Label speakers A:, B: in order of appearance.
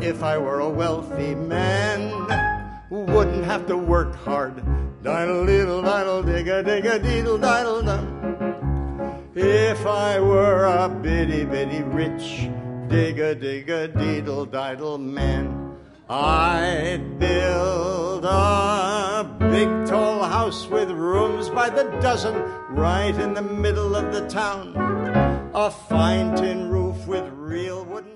A: if I were a wealthy man, wouldn't have to work hard. Diddle-diddle-diddle-digga-digga-deedle-diddle-dum. If I were a bitty-bitty rich digga-digga-deedle-diddle man, I'd build a big tall house with rooms by the dozen right in the middle of the town. A fine tin roof with real wooden